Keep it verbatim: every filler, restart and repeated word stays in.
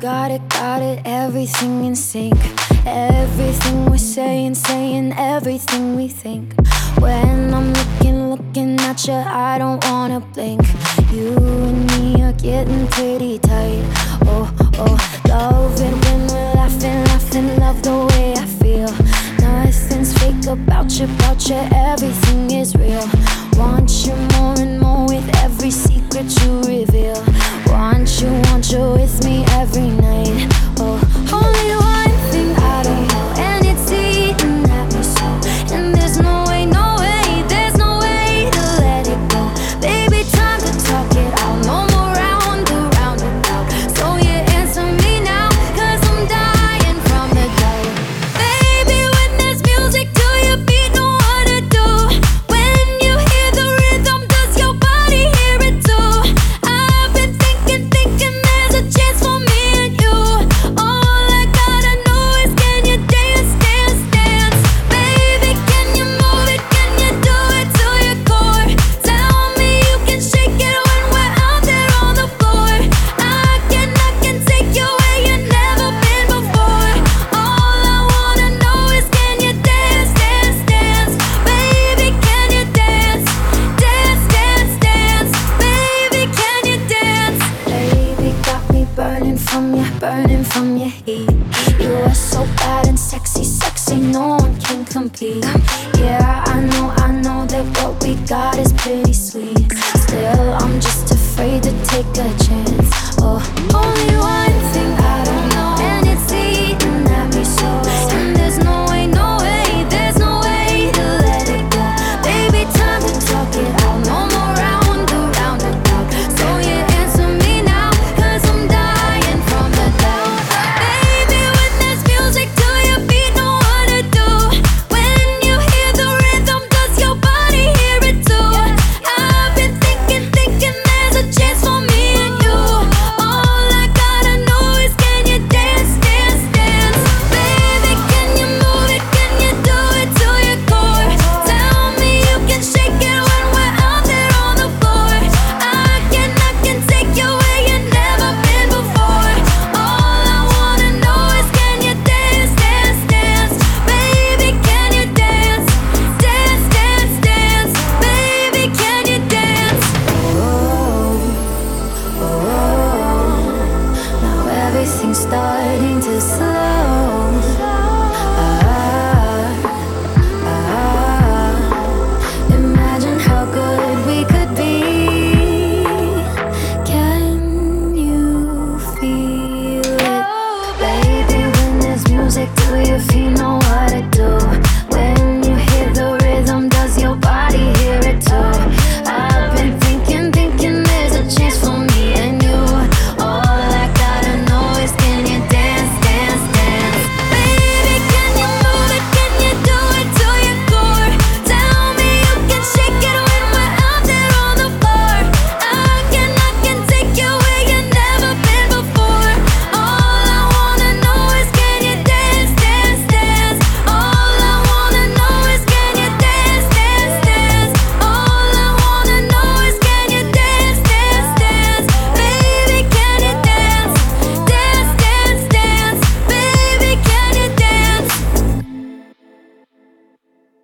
got it, got it, everything in sync. Everything we're saying, saying everything we think. When I'm looking, looking at you, I don't wanna blink. You and me are getting pretty tight. Oh, oh, love it when we're laughing, laughing, love the way I feel. Nothing's fake about you, about you, everything is real. Want you more and more with every secret you reveal. Want you, want you with me every night. Oh, only one thing I don't know, and it's eating at me so. And there's no way, no way, there's no way to let it go. Baby, time to talk it out, no more round and round about. So you answer me now, cause I'm dying from the doubt. Baby, when there's music, do your beat know what to do? When you hear the rhythm, does your body hear it too? I've been thinking, thinking there's a chance for me and you. All I gotta know is, can you dance, dance, dance? Baby, can you move it, can you do it to your core? Tell me you can shake it when we're out there on the floor. I can, I can take you where you've never been before. All I wanna know is, can you dance, dance, dance? Baby, can you dance, dance, dance, dance? Baby, can you dance? Baby, got me burning from you, burning from your heat. You are so bad and sexy, sexy, no one can compete. Yeah, I know, I know that what we got is pretty sweet.